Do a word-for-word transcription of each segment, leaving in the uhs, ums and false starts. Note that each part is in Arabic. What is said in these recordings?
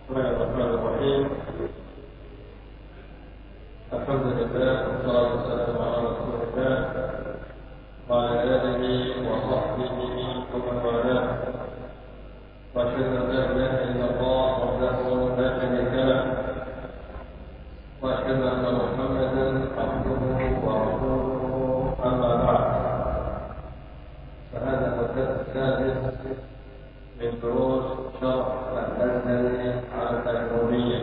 بسم الله الرحمن الرحيم. الحمد لله والصلاة والسلام على رسول الله وعلى آله وصحبه ومن والاه، وأشهد أن لا إله إلا الله وحده لا شريك له، وأشهد أن محمدا عبده ورسوله. أما بعد، فهذا هو الدرس السادس من دروس شرح الأزهري على الأجرومية.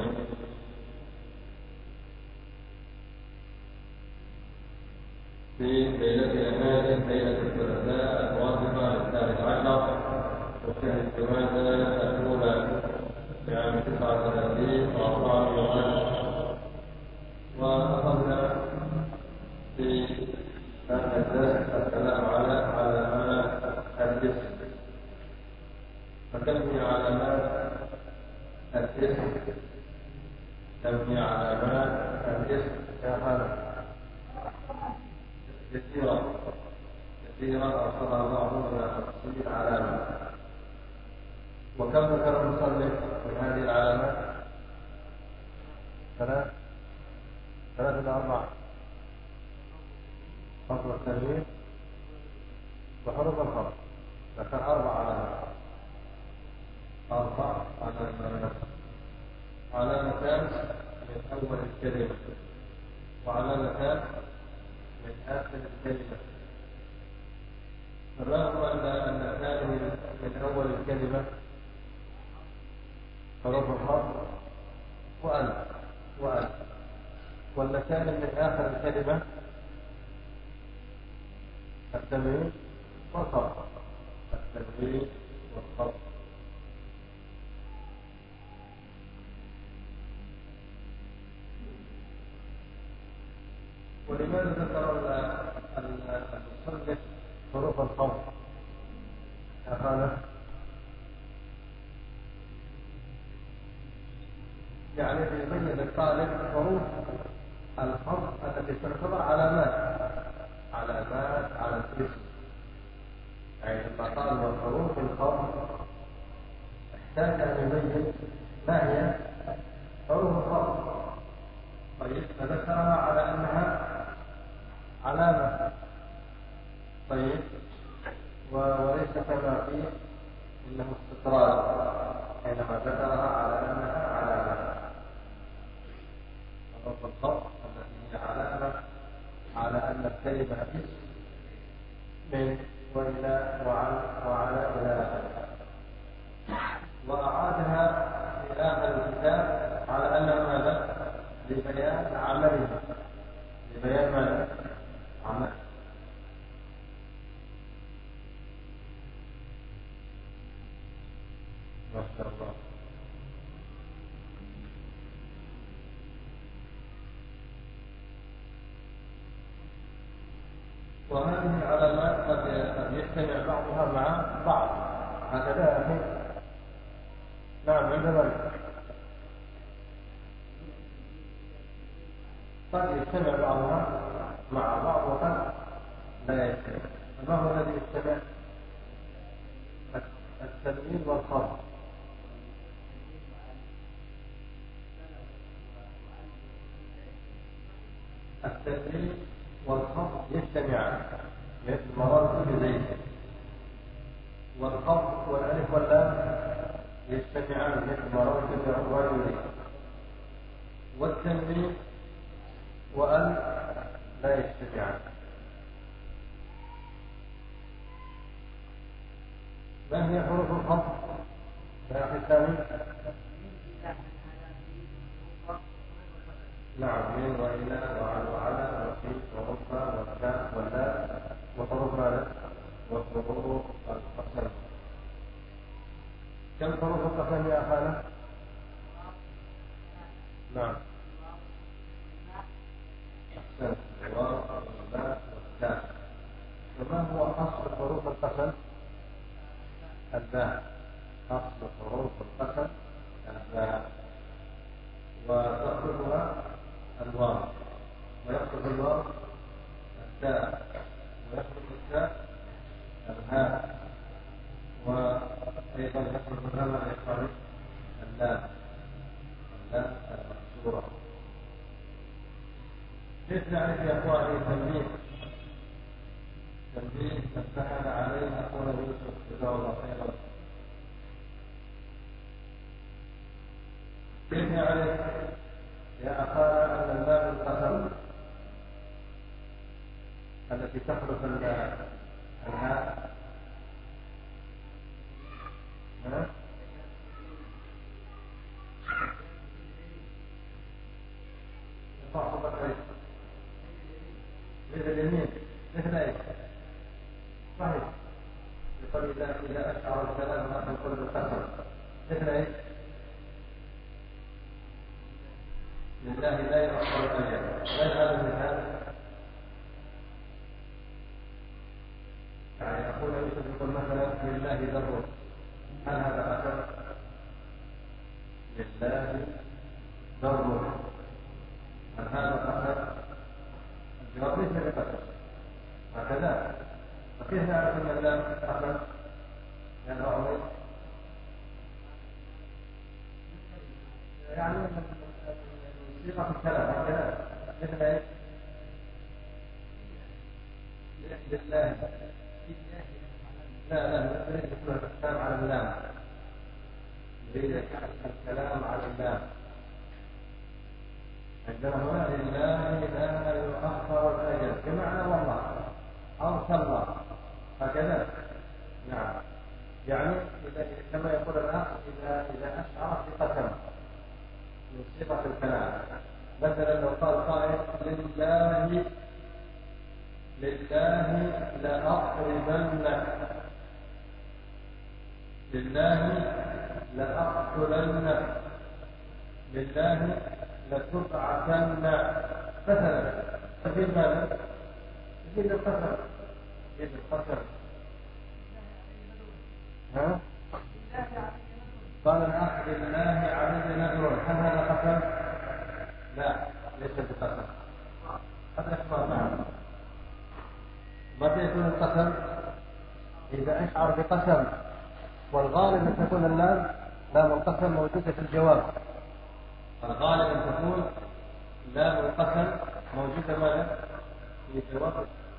في ليلة هذه ليلة الثلاثاء الواثقة للثالث عشر وشهر الجمادى الأولى بعام تسعة وثلاثين وأربعمائة. وأخذنا في هذا الدرس الكلام على علامات الاسم، فتبني علامات الاسم تبني علامات الاسم يا هذا كثيرة كثيرة أرسلها الله إلى تفصيل علامة. وكم ذكر المصنف من هذه العلامات؟ ثلاث ثلاث إلى أربعة: فصل التنوين وحروف الخفض. ذكر أربع علامات، أربع علامات: علامتان من أول الكلمة، وعلامتان من آخر الكلمة. الرغم أن الثاني من أول الكلمة حروف الخفض وألف وألف، واللتان من آخر الكلمة التنوين والخفض التنوين والخفض. ولماذا ذكر المصنف حروف الخفض يا خالد؟ يعني يبين الطالب حروف الخفض التي تعتبر علامات علامات على الاسم. يعني لما قال وحروف الخفض احتاج ان يبين ما هي حروف الخفض. طيب، فذكرها على انها علامة. طيب، وليس كما فيه إنه استطراد، حينما ذكرها على أنها علامة. حروف الخفض التي هي علامة على أن الكلمة اسم من وإلى وعن وعلى إلى آخره. وأعادها في آخر الكتاب على أنها ماذا؟ لبيان عملها، لبيان ماذا؟ عمل. ما شاء الله. وهذه العلامات قد يجتمع بعضها مع بعض، هكذا يا أخي. نعم، عند ذلك قد يجتمع بعضها مع بعض وقد لا يجتمع. ما هو الذي يجتمع؟ التنوين والخفض. التنوين والخفض يجتمعان، مثل مررت بزيد. والخفض والالف واللام يجتمعان، مثل مررت برجل. والتنوين وأن لا يجتمعان. ما هي حروف الخفض يا أخي سامي؟ نعم، من وإلى وعن وعلى وفي ورفع والكاف واللاء وحروف ماذا؟ وحروف القسم. كم حروف القسم يا أخانا؟ نعم، أحسنت. الواو والباء والتاء. وما هو أصل حروف القسم؟ الباء. أصل حروف القسم الباء، وتخرجها الواو، ويخرج الواو التاء، ويخرج التاء الهاء، وأيضا يخرج الهاء يخرج اللام. كيف نعرف يا اخواني تنبيه تنبيه نفتحنا عليه اخونا يوسف جزاه الله خيرا. كيف نعرف يا اخانا ان اللام القسم التي تخلف الهاء مثل اليمين مثل ايش؟ صحيح. يقول اذا اذا اشعر الكلام ما تقول بالقسم مثل ايش؟ لله لا يؤخر الاجل. غير هذا المثال يعني اقول يوسف يقول مثلا لله ذره، هل هذا قسم؟ لله ذره هل هذا قسم؟ الجواب ليس بقسم. هكذا فكيف نعرف ان اللام قسم؟ لانه عميق يعني صيغه الكلام هكذا مثل ايش؟ لله لا لا نريد كل الكلام على اللام، نريد الكلام على اللام. عندنا هنا لله لا يؤخر الاجل بمعنى والله او صلى هكذا. نعم يعني كما يقول الاخ اذا اذا اشعر بقسم من صفه الكلام. مثلا لو قال قائل لله لله لأقربن لله لأقتلن لله لتبعثن مثلا تفيد ماذا؟ تفيد القسم تفيد القسم ها؟ قال الأخ لله علي نذر، هل هذا قسم؟ لا ليس بقسم. هذا إخبار. نعم متى يكون القسم؟ إذا أشعر بقسم، والغالب أن تكون اللام لام القسم موجودة في الجواب. الغالب أن تكون لام القسم موجودة ماذا؟ في الجواب.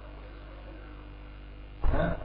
ها؟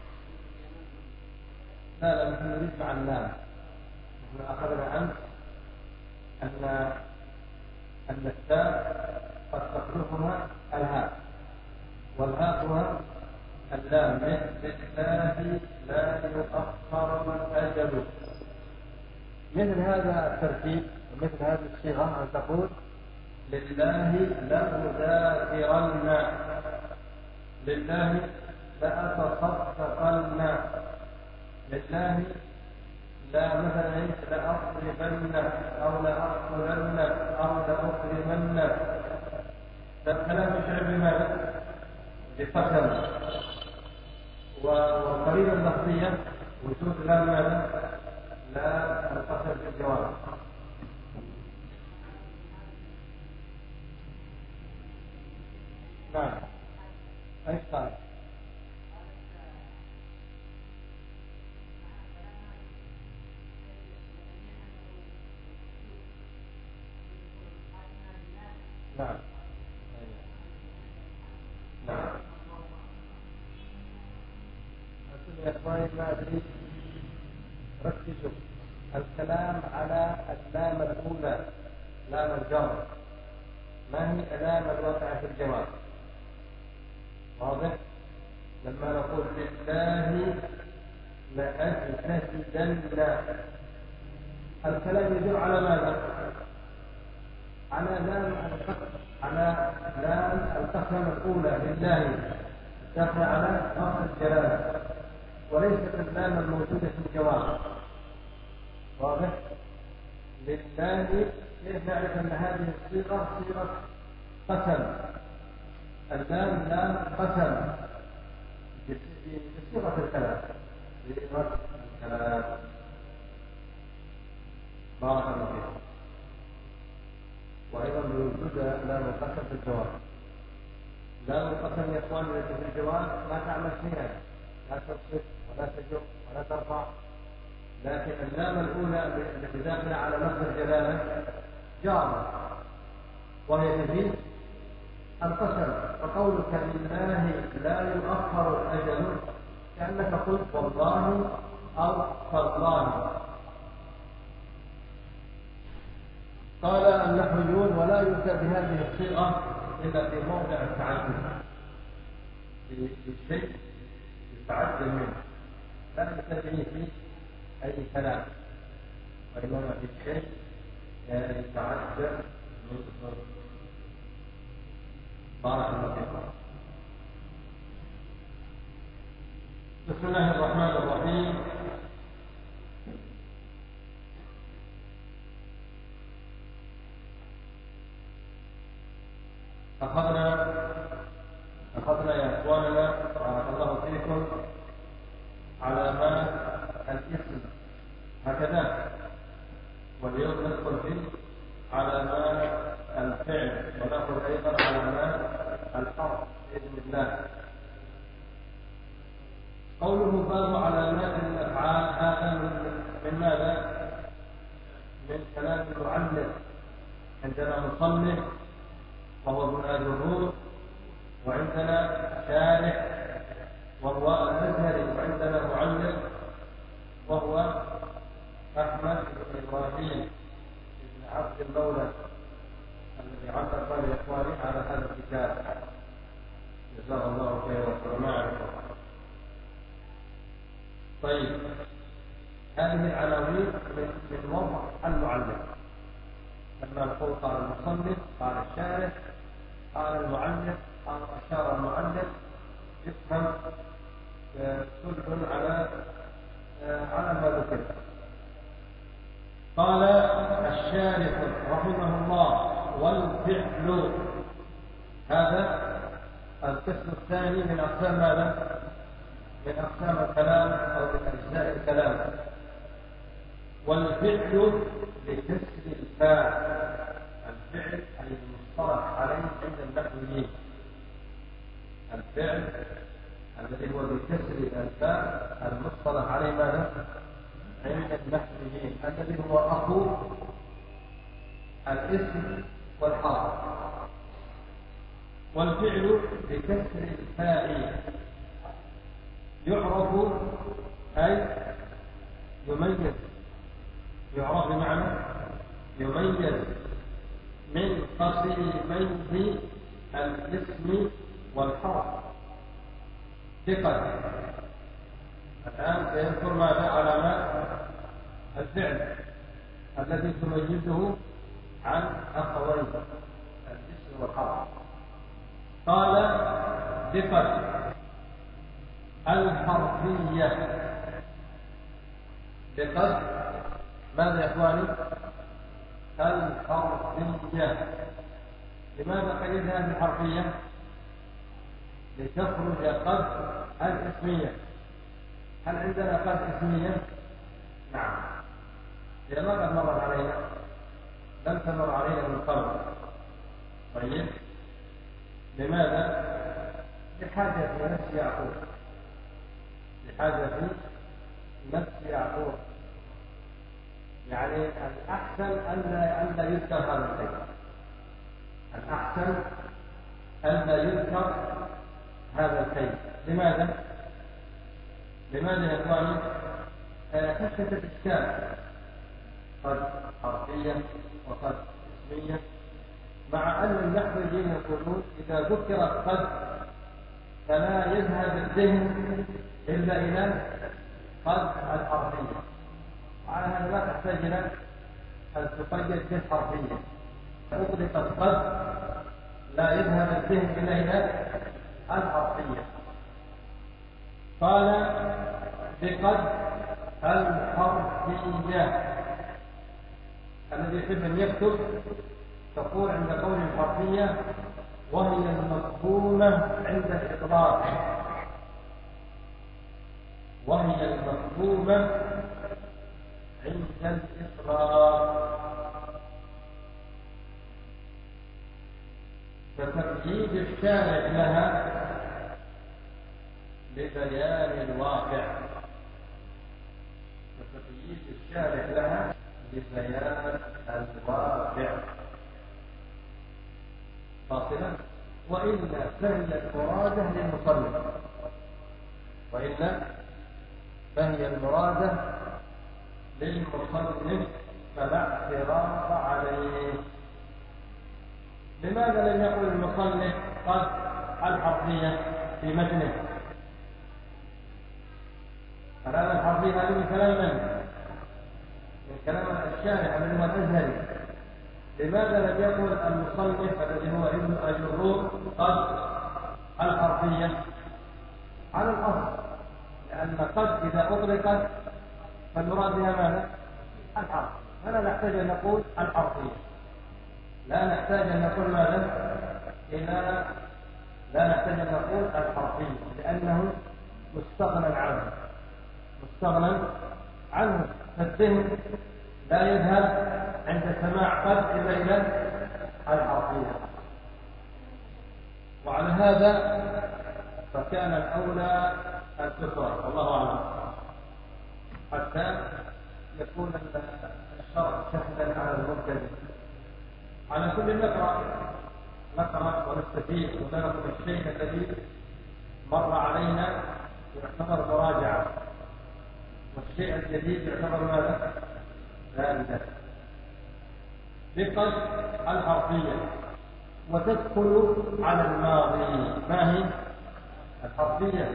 لا لا نحن نريد مع اللام. نحن أخذنا عنه أن أن التاء قد تخلفها الهاء، والهاء هو اللام مثل الله لا يؤخر الأجل. مثل هذا الترتيب ومثل هذه الصيغة أن تقول لله لأذاكرن، لله لأتصدقن، لله لا مثلا ايش لأضربن أو لأقتلن أو لأكرمن. فالكلام يشعر بماذا؟ بقسم. والقرينة اللفظية وجود لا ماذا؟ لا القسم في الجواب. نعم ايش قال؟ نعم نعم أقول يا إخواني ما أدري ركزوا الكلام على اللام الأولى لام الجر، ما هي اللام الواقعة في الجواب. واضح؟ لما نقول لله لأجتهدن الكلام يدور على ماذا؟ على لام القسم، على لام القسم الأولى لله داخل على لفظ الجلالة وليست اللام الموجودة في الجواب. واضح؟ لله كيف نعرف أن هذه الصيغة صيغة قسم؟ اللام لام قسم بصيغة الكلام، بصيغة الكلام. بارك الله فيكم. وأيضا بوجود لام القسم في الجواب. لام القسم يا إخواني التي في الجواب ما تعمل شيئا، لا تصرف ولا تجر ولا ترفع، لكن اللام الأولى التي داخلة على لفظ الجلالة جارة وهي تفيد القسم وقولك لله لا يؤخر الأجل كأنك قلت والله أو تالله. قال النحويون ولا يؤتى بهذه الصيغة إلا في موضع التعجب، في شيء يتعجب منه، لا يؤتى به في أي كلام، وإنما في شيء يتعجب منه. بارك الله فيكم. بسم الله الرحمن الرحيم. أخذنا أخذنا يا إخواننا بارك الله فيكم علامات الاسم هكذا، واليوم ندخل في علامات الفعل ونأخذ أيضا علامات الحرف بإذن الله. قوله باب علامات الأفعال هذا من ماذا؟ من كلام المعلم عندنا مصنف وهو ابن أجرون، وعندنا شارح وهو الأزهري، وعندنا معلم وهو أحمد بن إبراهيم بن عبد المولى الذي علق لإخوانه على هذا الكتاب، جزاه الله خيرا ومعرفة. طيب، هذه العناوين من وضع المعلم، لما نقول قال المصنف قال الشارح قال المعلم قال أشار المعلم، يفهم تدل على على ما ذكر. قال الشارح رحمه الله والفعل، هذا القسم الثاني من أقسام ماذا؟ من أقسام الكلام أو من أجزاء الكلام. والفعل بكسر الفاء، الفعل المصطلح عليه عند النحويين، الفعل الذي هو بكسر الفاء المصطلح عليه ماذا؟ عند النحويين، الذي هو أخو الاسم والحرف. والفعل بكسر الفاء يعرف أي يميز، يعرف بمعنى يميز من قسيميه الاسم والحرف. ثقة. الآن سيذكر ماذا؟ علامات الفعل التي تميزه عن أخوين الاسم والحرف. قال ثقة الحرفية بقصد ماذا يا إخواني؟ الحرفية. لماذا قيدها بالحرفية؟ لتخرج قد الاسمية. هل عندنا قد اسمية؟ نعم، هي ما قد مرت علينا، لم تمر علينا من قبل. طيب، لماذا؟ لحاجة نفس يعقوب، لحاجة نفس يعقوب، يعني الأحسن أن لا يذكر هذا الشيء، الأحسن أن لا يذكر هذا الشيء. لماذا؟ لماذا يا إخواني؟ خشية الإشكال، قد حرفية وقد اسمية، مع أن النحويين يقولون إذا ذكرت قد فلا يذهب الذهن إلا إلى قد الحرفية، وعلى هذا لا تحتاج إلى أن تقيد بالحرفية. أطلقت قد لا يذهب الذهن إلا إلى الحرفية. قال بقد الحرفية، الذي يحب أن يكتب تقول عند قول الحرفية وهي المفهومة عند الإطلاق، وهي المفهومة عند الإطلاق. فتقييد الشارع لها لبيان الواقع، فتقييد الشارع لها لبيان الواقع. فاصلة وإلا فهي المرادة للمصنف وإلا فهي المرادة للمصنف فلا اعتراض عليه. لماذا لم يقل المصنف قد الحرفية في متنه؟ الآن الحرفية هذه من كلام من؟ من كلام الشارح الذي هو الأزهري. لماذا لم يقل المصنف الذي هو ابن الجروح قد الحرفية على الأصل؟ لأن قد إذا أطلقت فالمراد بها ماذا؟ الحرف. فلا نحتاج أن نقول الحرفية، لا نحتاج أن نقول ماذا؟ إلى لا نحتاج أن نقول الحرفية لأنه مستغنى عنه مستغنى عنه فالذهن لا يذهب عند سماع قد إلا إلى الحرفية. وعلى هذا فكان الأولى أن تكره والله أعلم حتى يكون الشرع سهلا على المبتدئ. على كل نقرأ نقرأ ونستفيد ونذكر الشيء الذي مر علينا يعتبر مراجعة، والشيء الجديد يعتبر ماذا؟ ذلك بقد الحرفية وتدخل على الماضي. ما هي الحرفية؟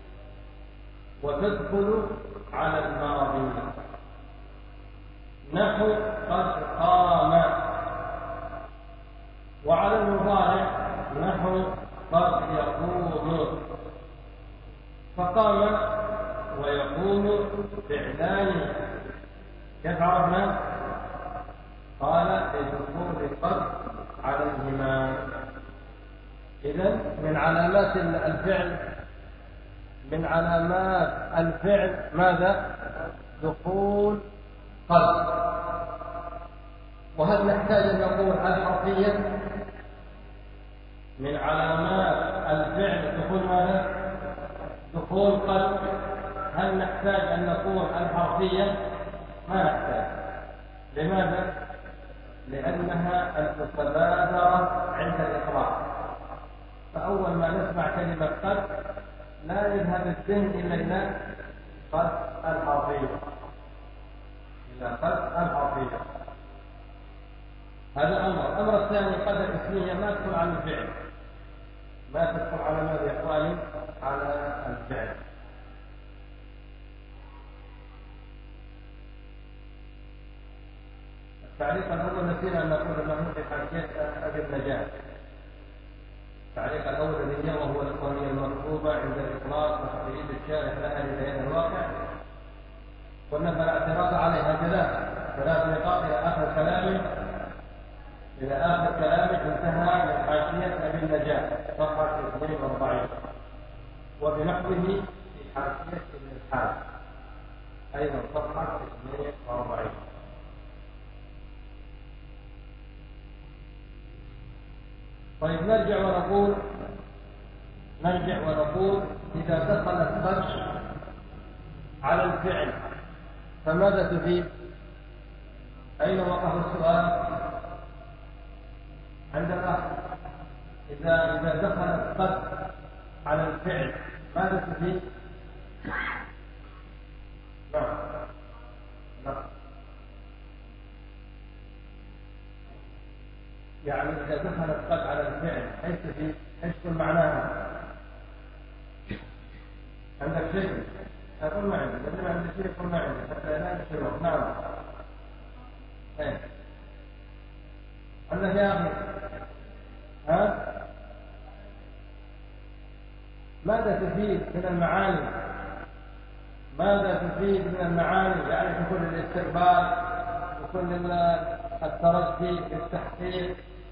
وتدخل على الماضي نحو قد قام، وعلى المضارع نحو قد يقوم. فقام ويقوم فعلان كيف عرفنا؟ قال لدخول قد عليهما. إذن من علامات الفعل من علامات الفعل ماذا؟ دخول قد. وهل نحتاج أن نقول الحرفية؟ من علامات الفعل دخول ماذا؟ دخول قد. هل نحتاج أن نقول الحرفية؟ ما نحتاج. لماذا؟ لأنها المتبادرة عند الإقرار. فأول ما نسمع كلمة قد لا يذهب الذهن إلا إلى قد الحرفية إلى قد الحرفية. هذا أمر. الأمر الثاني قد الاسمية ما تدخل على الفعل، ما تدخل على ماذا يا إخواني؟ على الفعل. التعليق الأول نسينا أن نقول أنه في حاشية أبي النجاة. التعليق الأول الذي وهو القضية المطلوبة عند الإطلاق وتقييد الشارح لها لبيان الواقع، قلنا فلا اعتراض عليها ثلاث ثلاث نقاط إلى آخر كلامه إلى آخر كلامه انتهى من حاشية أبي النجاة صفحة اثنين وأربعين، وبنحوه في حاشية ابن الحاج أيضا صفحة اثنين وأربعين. طيب نرجع ونقول نرجع ونقول إذا دخلت قد على الفعل فماذا تفيد؟ أين وقف السؤال؟ عند الأخ. إذا إذا دخلت قد على الفعل ماذا تفيد؟ نعم نعم يعني إذا دخلت قد على الفعل ايش تفيد؟ ايش تكون معناها؟ عندك شيء؟ أقول ما عندي، إذا ما عندي شيء يقول ما عندي حتى لا نشتغل. نعم. إيه. عندك يا أخي؟ ها؟ ماذا تفيد من المعاني؟ ماذا تفيد من المعاني؟ يعني في كل الاستقبال وكل الترجي التحقيق.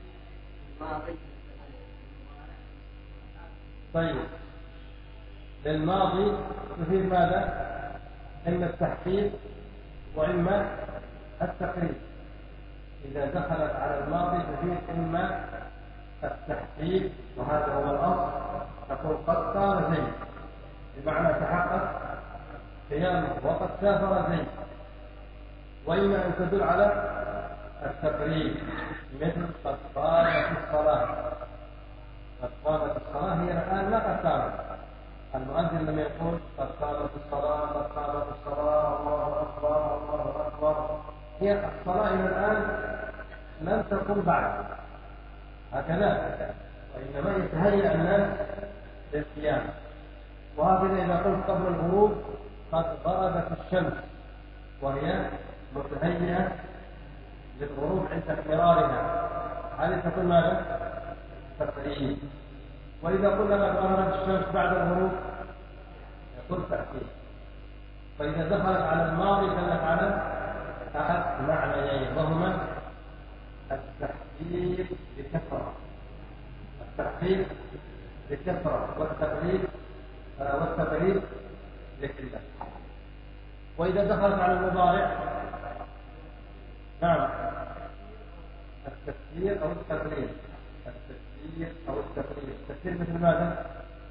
طيب للماضي تفيد ماذا؟ إما التحقيق وإما التقريب. إذا دخلت على الماضي تفيد إما التحقيق وهذا هو الأصل، تقول قد قام زيد بمعنى تحقق قيامه وقد سافر زيد، وإما أن تدل على التقريب مثل قد قام في الصلاة قد قامت الصلاة هي الآن ما قد قامت. المؤذن لم يقول قد قامت الصلاة قد قامت الصلاة الله أكبر الله أكبر، هي الصلاة إلى الآن لم تقم بعد، هكذا، وإنما يتهيأ الناس للقيام. وهكذا إذا قلت قبل الغروب قد غربت الشمس وهي متهيئة للغروب عند احمرارها، هذه تكون ماذا؟ تقريب. وإذا قلنا قد غربت الشمس بعد الغروب يكون تأكيد. فإذا دخلت على الماضي دلت على أحد معنيين، وهما التحذير بكثرة، التحذير بكثرة والتقريب والتقريب لقلة. وإذا دخلت على المضارع نعم التفسير أو التقريب، التفسير أو التقريب. التفسير مثل ماذا؟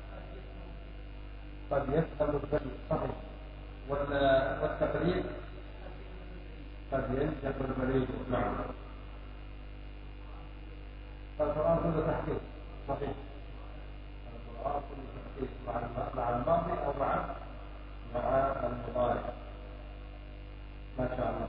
قد يفهم البلد صحيح، والتقريب قد ينجح البليد. نعم فالقرآن كله تحقيق صحيح، القرآن كله تحقيق مع الماضي أو مع مع المضارع. ما شاء الله.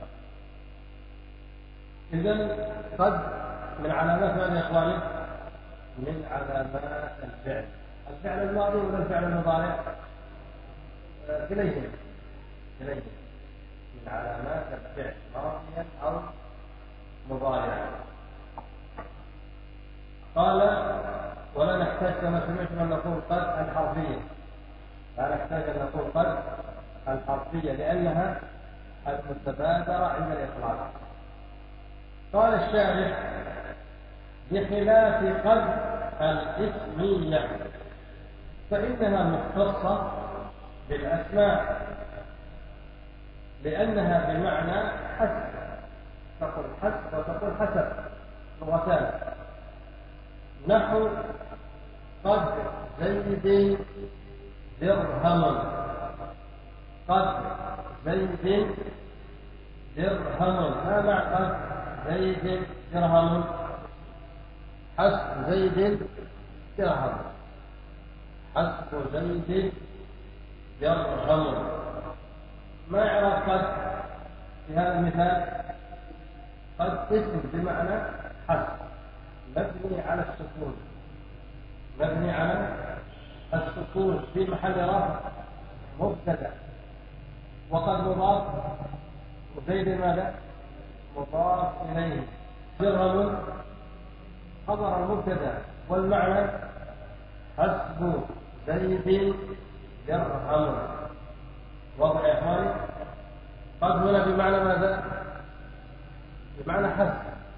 إذن قد من علامات ماذا يا إخواني؟ من علامات الفعل. الفعل الماضي ولا الفعل المضارع؟ كليهما كليهما من علامات الفعل ماضيا أو مضارعا. قال ولا نحتاج كما سمعتم أن نقول قد الحرفية، لا نحتاج أن نقول قد الحرفية لأنها المتبادرة عند الإطلاق. قال الشارح بخلاف قد الاسمية فإنها مختصة بالأسماء لأنها بمعنى حسب، تقول حسب وتقول حسب، لغتان. نحو قد زيد درهم، قد زيد درهم، ما معنى قد زيد درهم؟ حسب زيد درهم، حسب زيد درهم. ما يعرف قد في هذا المثال؟ قد اسم بمعنى حسب مبني على السكون، مبني على السكون في محل رفع مبتدا، وقد مضاف وزيد ماذا؟ مضاف إليه. درهم خبر المبتدا والمعنى حسب زيد درهم. واضح يا إخواني؟ قد هنا بمعنى ماذا؟ بمعنى حسب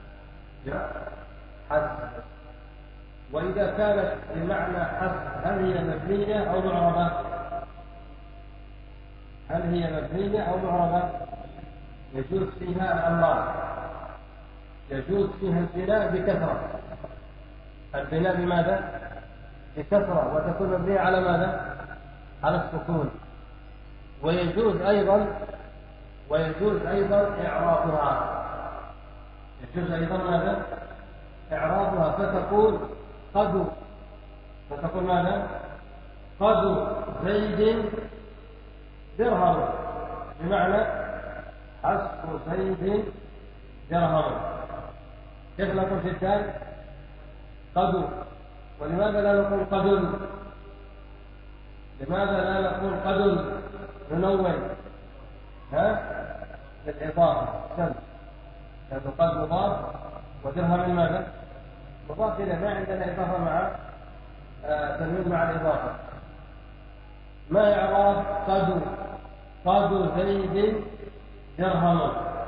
حسب. وإذا كانت بمعنى حسب هل هي مبنية أو معربة؟ هل هي مبنية أو معربة؟ يجوز فيها الأمران، يجوز فيها البناء بكثرة، البناء بماذا؟ بكثرة، وتكون مبنية على ماذا؟ على السكون. ويجوز أيضا ويجوز أيضا إعرابها، يجوز أيضا ماذا؟ إعرابها، فتقول قد، فتقول ماذا؟ قد زيد درهم، بمعنى حسب زيد درهم. كيف نقول في الثاني؟ قد. ولماذا لا نقول قد؟ لماذا لا نقول قد؟ ننون ها للإضافة سن، لأنه قد مضاف ودرهم ماذا؟ مضاف إليه، ما عندنا إضافة مع تنوين مع الإضافة. ما إعراب قد؟ قد زيد درهم.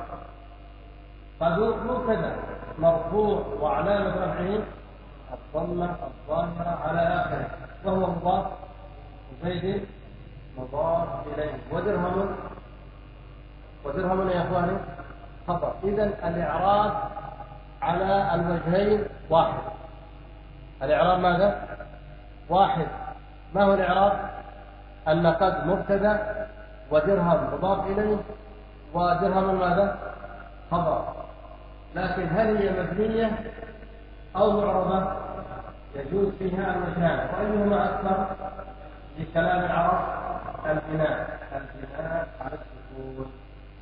قد مبتدا مرفوع وعلامة رفعه الضمة الظاهرة على آخره، وهو مضاف، وزيد مضاف إليه، ودرهم ودرهم يا إخواني خطأ. إذن الإعراب على الوجهين واحد. الإعراب ماذا؟ واحد. ما هو الإعراب؟ أن قد مبتدا ودرهم مضاف إليه، ودرهم ماذا؟ خبر. لكن هل هي مبنية أو معربة؟ يجوز فيها المجال، وأيهما أكثر في كلام العرب؟ البناء، البناء على السكون.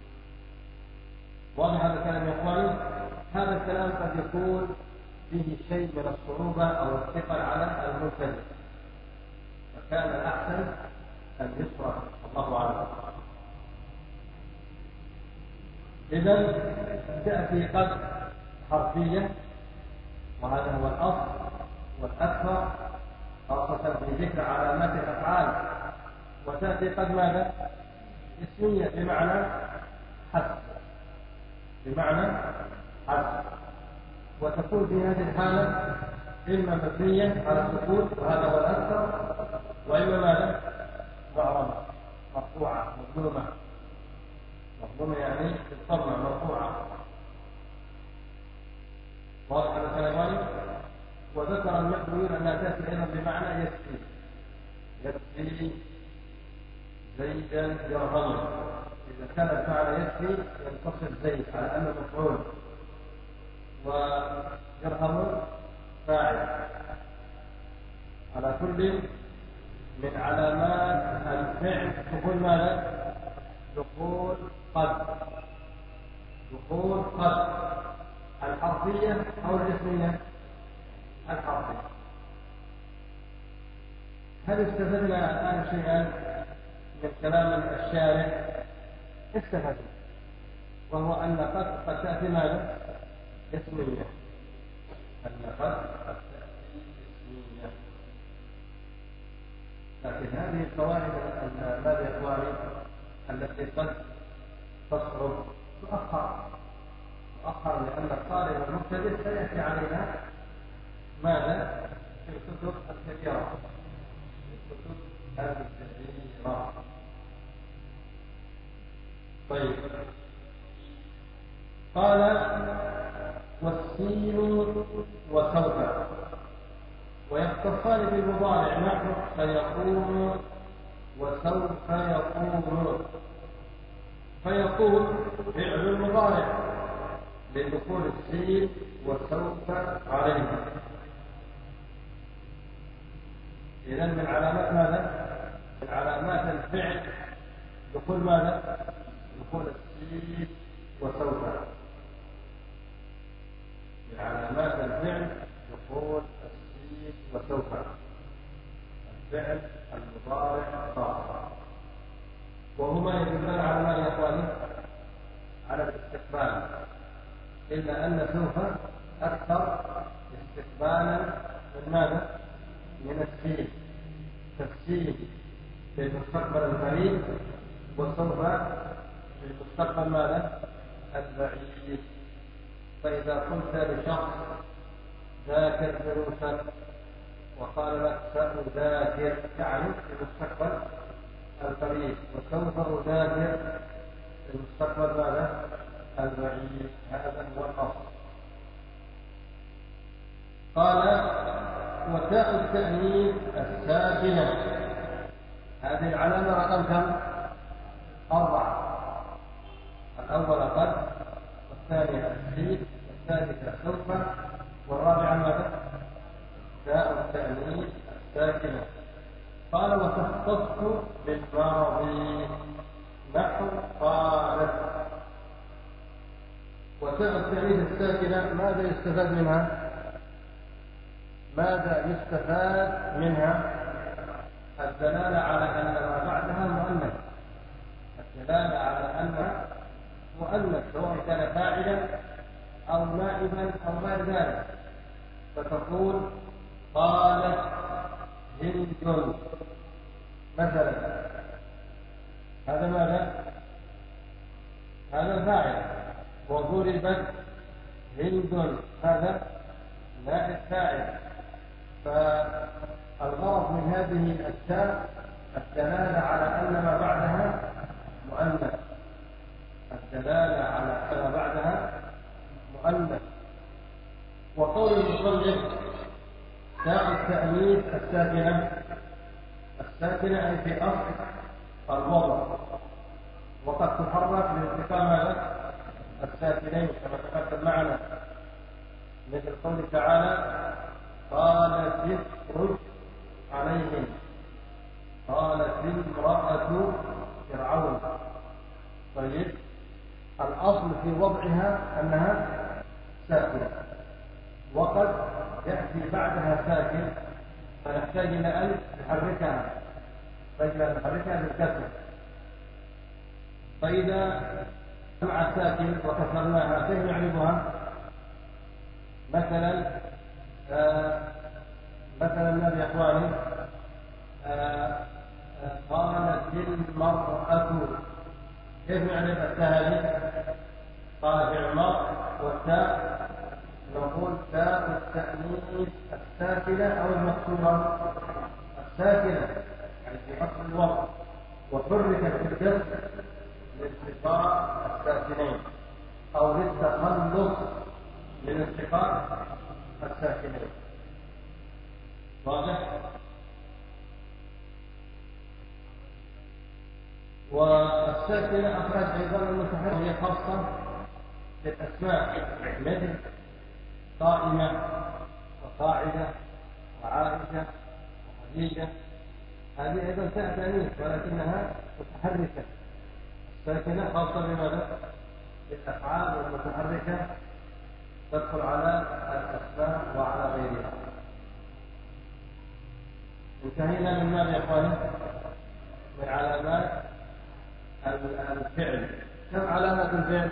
واضح هذا الكلام يا إخواني؟ هذا الكلام قد يكون فيه شيء من الصعوبة أو الثقل على المبتدئ، فكان الأحسن أن يصرف، الله أعلم. إذن تأتي قد حرفية، وهذا هو الأصل والأكثر خاصة في ذكر علامات الأفعال، وتأتي قد ماذا؟ اسمية بمعنى حسب، بمعنى حسب، وتكون في هذه الحالة إما مبنية على السكون وهذا هو الأكثر، وإما ماذا؟ معربة مرفوعة مظلومة، مظلومة يعني بالضمة مرفوعة. واضح هذا الكلام؟ وذكر المحورين أنها تأتي أيضا بمعنى يكفي، يكفي زيدا يرهض. إذا كان الفعل يكفي ينتصر زيد على أنه مفعول، ويرهض فاعل. على كل من علامات الفعل دخول ماذا؟ دخول قد، دخول قد الحرفية أو الاسمية؟ الحرفية. هل استفدنا الآن شيئا من كلام الشارع؟ استفدنا، وهو أن قد قد تأتي ماذا؟ اسمية، أن قد قد تأتي اسمية. لكن هذه القواعد ماذا يا إخواني التي قد تصعب تؤخر، تؤخر لأن الطالب المبتدئ سيأتي علينا ماذا؟ في الكتب الكثيرة، في الكتب الكثيرة. طيب، قال والسين وسوف، ويختصان بالمضارع نحو سيقوم وسوف يقوم. فيقوم فعل المضارع لدخول السين وسوف عليه. إذن من علامات ماذا؟ من علامات الفعل دخول ماذا؟ دخول السين وسوف. من علامات الفعل دخول السين وسوف، الفعل المضارع خاصة، وهما يدلان على ما يا اخواني؟ على الاستقبال، إلا أن سوف أكثر استقبالا من ماذا؟ من السين، فالسين في المستقبل القريب وسوف في المستقبل ماذا؟ البعيد. فإذا قلت لشخص ذاكر دروسك وقال لك سأذاكر، يعني في المستقبل القريب، وسوف أذاكر في المستقبل ماذا؟ البعيد. هذا هو الأصل. قال وتاء التأنيث الساكنة، هذه العلامة رقم كم؟ أربعة. الأول قد، والثانية السين، والثالثة سوف، والرابعة ماذا؟ تاء التأنيث الساكنة. قال وتختص بالماضي نحو قالت. وتاء التأنيث الساكنة ماذا يستفاد منها؟ ماذا يستفاد منها؟ الدلالة على أن ما بعدها مؤنث، الدلالة على أنها مؤنث سواء كان فاعلا أو نائبا أو غير ذلك. فتقول قالت هند مثلا، هذا ماذا؟ هذا الفاعل. وضربت هند، هذا نائب فاعل. فالغرض من هذه التاء الدلالة على أن ما بعدها مؤنث، الدلالة على أن ما بعدها مؤنث. وقول المصنف تاء التأنيث الساكنة، الساكنة أي في أصل الوضع، وقد تحرك لالتقاء ماذا؟ الساكنين كما تقدم معنا، مثل قوله تعالى قالت اخرج عليهم، قالت امرأة فرعون. طيب الأصل في وضعها أنها ساكنة، وقد يأتي بعدها ساكن فنحتاج إلى أن نحركها، فإذا نحركها بالكسر. فإذا مع ساكن وكسرناها كيف نعرفها؟ مثلا آه مثلا الذي يا إخواني آه آه قالت المرأة، كيف نعرف التاء هذه؟ قال فعل ماض والتاء نقول تاء التأنيث الساكنة أو المكسورة؟ الساكنة، يعني في أصل الوضع، وحركت بالكسر لالتقاء الساكنين أو للتخلص من التقاء الساكنين. واضح؟ والساكنة أخرج أيضا المتحرك، هي خاصة بالأسماء مثل قائمة وقاعدة وعائشة وخديجة، هذه أيضا تاء تأنيث ولكنها متحركة. الساكنة خاصة بماذا؟ بالأفعال المتحركة تدخل على الأسماء وعلى غيرها. انتهينا من ماذا يا إخواني؟ من علامات الفعل. كم علامات الفعل؟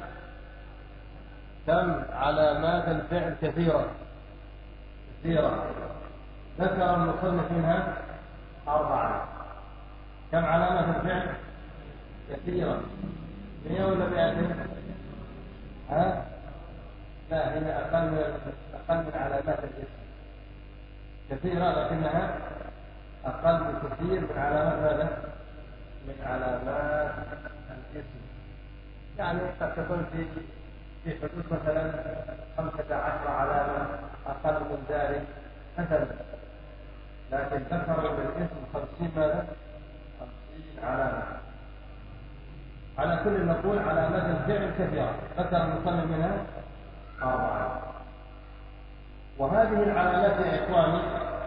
كم علامات الفعل؟ كثيرة كثيرة. ذكر المصنف منها أربعة. كم علامة الفعل؟ كثيرة. مئة ولا مئتين؟ ها؟ لا، هنا أقل من أقل من علامات الاسم. كثيرة لكنها أقل بكثير من علامات ماذا؟ من علامات الاسم. يعني قد تكون في في حدود مثلا خمسة عشر علامة، أقل من ذلك مثلا، لكن ذكروا بالاسم خمسين ماذا؟ خمسين علامة. على كل نقول علامات الفعل كثيرة، ذكر المصنف منها أربعة. وهذه العلامات يا إخواني،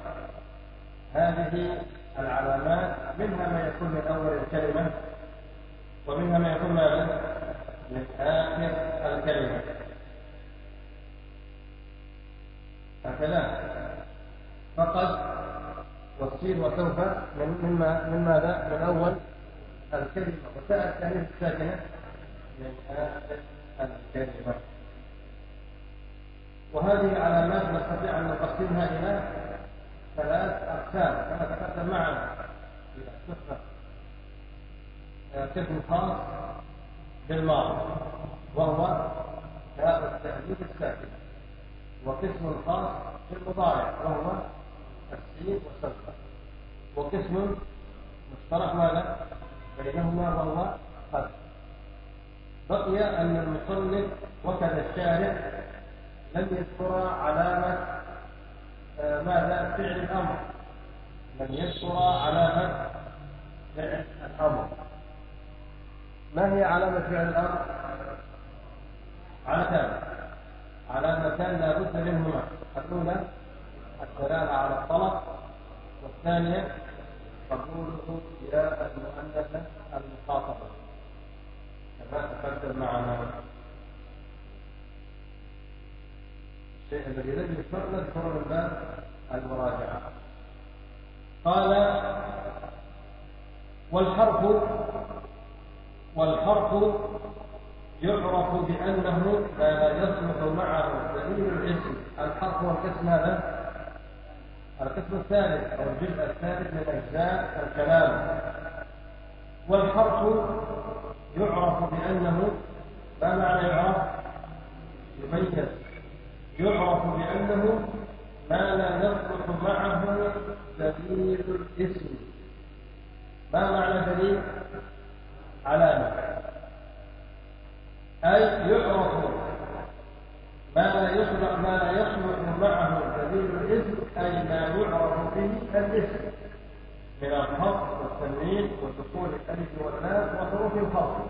هذه العلامات منها ما يكون من أول الكلمة، ومنها ما يكون ماذا؟ من آخر الكلمة. هكذا فقد والسين وسوف من مما من ماذا؟ من أول الكلمة، وتاء التأنيث الساكنة من آخر الكلمة. وهذه العلامات نستطيع أن نقسمها إلى ثلاث أقسام كما تقدم معنا. قسم خاص بالماضي وهو تاء التأنيث الساكنة، وقسم خاص بالمضارع وهو السين والسوف، وقسم مشترك ماذا بينهما وهو قد. بقي أن المصنف وكذا الشارع لم يذكر علامة آه ماذا؟ فعل الأمر. لم يذكر علامة فعل الأمر. ما هي علامة فعل الأمر؟ علامتان علامتان لا بد منهما. الأولى الدلالة على الطلب، والثانية قبوله ياء المؤنثة المخاطبة كما تقدم معنا. الشيء الذي لم يذكر نذكر من باب المراجعة. قال والحرف والحرف يعرف بأنه لا يصلح معه دليل الاسم. الحرف هو القسم هذا القسم الثالث أو الجزء الثالث من أجزاء الكلام. والحرف يعرف بأنه، ما معنى يعرف؟ يميز. يعرف بأنه ما لا يصلح معه دليل الاسم. ما معنى دليل؟ علامة. أي يعرف ما لا يصلح ما لا يصلح معه دليل الاسم، أي ما يعرف به الاسم من الخفض والتنوين ودخول الألف واللام وحروف الخفض.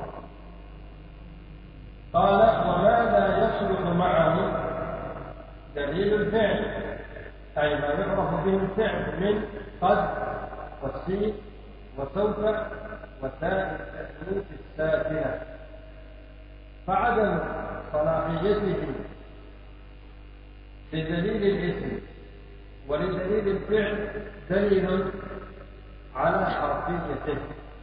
قال وما لا يصلح معه دليل الفعل، أي ما يعرف به الفعل من قد والسين وسوف وسائر التأنيث الساكنة، فعدم صلاحيته لدليل الاسم ولدليل الفعل دليل على حرفيته.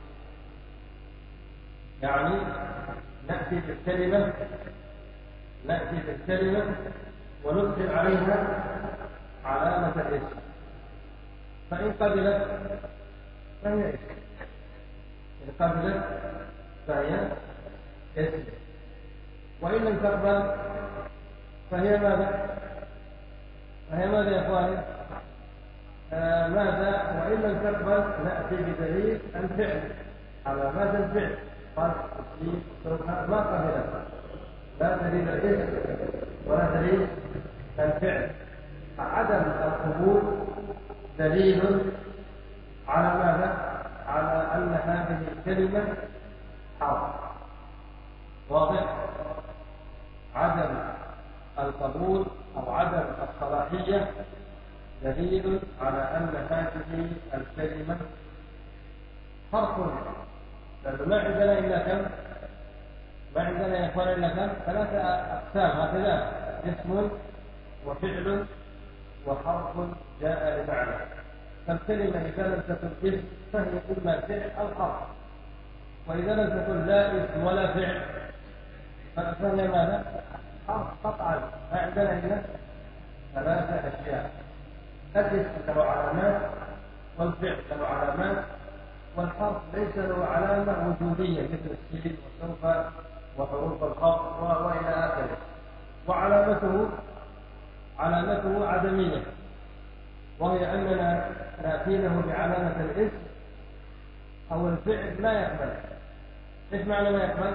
يعني نأتي بالكلمة نأتي بالكلمة وندخل عليها علامة الاسم، فإن قبلت فهي اسم، إن قبلت فهي اسم، وإن لم تقبل فهي ماذا؟ فهي ماذا يا إخواني؟ آه ماذا؟ وإن لم تقبل نأتي بدليل الفعل على ماذا الفعل؟ قد تصيب سوف ما قبلت، لا دليل الاسم ولا دليل الفعل. عدم القبول دليل على ماذا؟ على أن هذه الكلمة حرف. واضح؟ عدم القبول أو عدم الصلاحية دليل على أن هذه الكلمة حرف، لأنه ما عندنا إلا كم؟ ما عندنا يا إخوان إلا كم؟ ثلاثة أقسام هكذا: اسم وفعل وحرف جاء لمعنى. فالكلمة إذا لم تكن اسم فهي إما فعل أو حرف، وإذا لم تكن لا اسم ولا فعل فهي ماذا؟ حرف قطعا. ما عندنا إلا ثلاثة أشياء: الاسم له علامات، والفعل له علامات، والحرف ليس له علامة وجودية مثل السين وسوف وحروف الخفض وإلى آخره، وعلامته علامته عدمية، وهي أننا نأتينه بعلامة الاسم أو الفعل لا يقبل. إيش معنى ما يقبل؟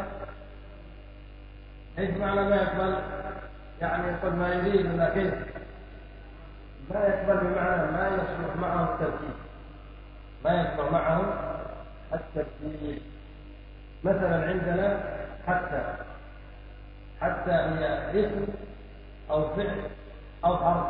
إيش معنى ما يقبل؟ يعني يقول ما يريد، لكن ما يقبل بمعنى ما يصلح معه التركيب، ما يصلح معه التركيب. مثلا عندنا حتى حتى هي اسم أو فعل أو حرف،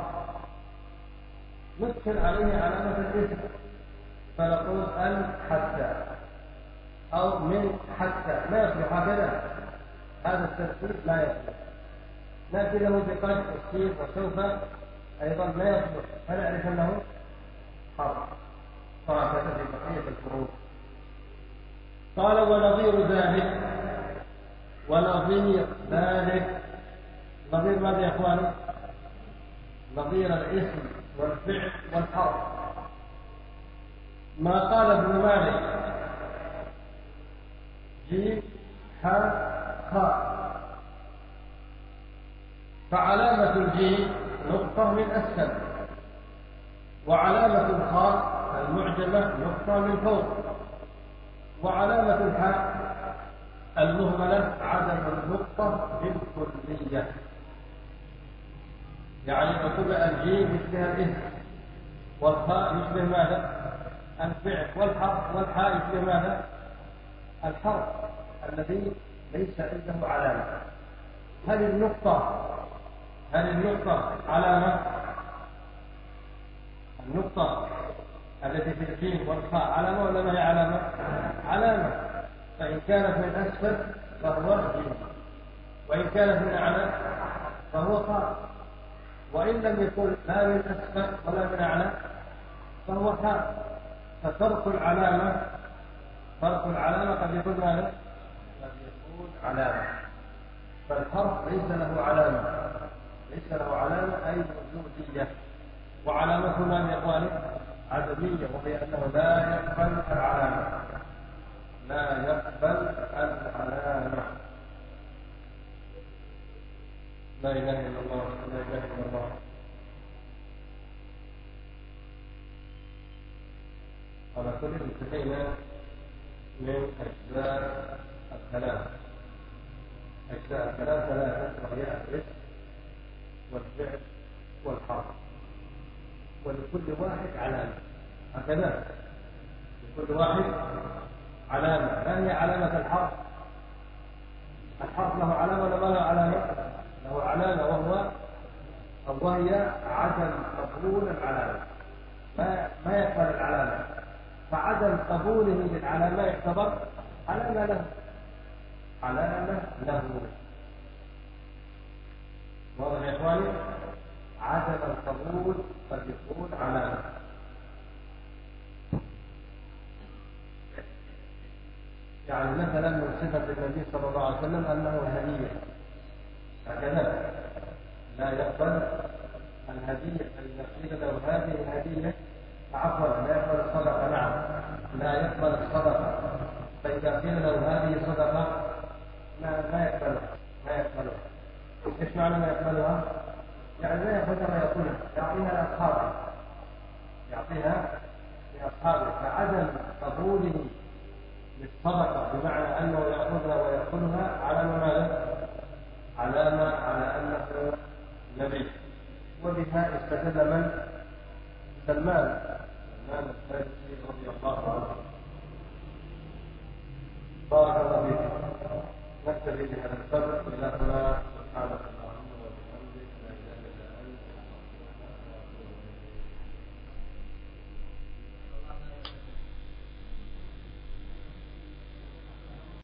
ندخل عليه علامة الاسم فنقول أن حتى أو من حتى، لا يصلح هكذا، هذا التركيب لا يصلح. نأتي له بقد والسين وسوف أيضا لا يصلح، فنعرف أنه حرف، وهكذا في بقية الفروق. قال ونظير ذلك، ونظير ذلك، نظير ماذا يا اخواني؟ نظير الاسم والفعل والحرف. ما قال ابن مالك جيم حاء خاء، فعلامة الجيم نقطة من أسفل، وعلامة الخاء المعجمة نقطة من فوق، وعلامة الحاء المهملة عدم النقطة بالكلية. يعني نقول الجيم يشبه الاسم، والخاء يشبه ماذا؟ الفعل، والحرف والحاء يشبه ماذا؟ الحرف الذي ليس عنده علامة. هل النقطة هل النقطة علامة؟ النقطة التي في الجيم والخاء علامة ولا ما هي علامة؟ علامة. فإن كانت من أسفل فهو جيم، وإن كانت من أعلى فهو خاء، وإن لم يكن لا من أسفل ولا من أعلى فهو حاء. فترك العلامة ترك العلامة قد يكون ماذا؟ قد يكون علامة. فالحرف ليس له علامة، ليس له علامة أي وجودية، وعلامته ما يا إخواني؟ عدمية، وهي أنه لا يقبل العلامة، لا يقبل العلامة. لا إله إلا الله، لا إله إلا الله. على كل انتهينا من أجزاء الكلام. أجزاء الكلام ثلاثة، وهي الاسم والفعل والحرف، ولكل واحد علامة. هكذا لكل واحد علامة. ما هي علامة الحرف؟ الحرف له علامة ولا ما له علامة؟ له علامة، وهو وهي عدم قبول العلامة، ما ما يقبل العلامة، فعدم قبوله للعلامة يعتبر علامة له علامة له واضح يا إخواني؟ عدم القبول قد يكون علامة. يعني مثلا من صفة النبي صلى الله عليه وسلم أنه هدية، هكذا لا يقبل الهدية فإذا قيل له هذه الهدية عفوا لا يقبل الصدقة، نعم لا يقبل الصدقة، فإذا قيل له هذه صدقة لا ما يقبلها ما يقبلها. ايش معنى ما يقبلها؟ يعني لا يأخذها ويأكلها، يعطيها لأصحابه يعطيها لأصحابه، فعدم قبوله للصدقة بمعنى أنه يأخذها ويأكلها علامة ماذا؟ علامة على أنه نبي. وبها استدل من؟ سلمان سلمان الفارسي رضي الله عنه. بارك الله فيكم. نكتفي بهذا القدر إلى هنا.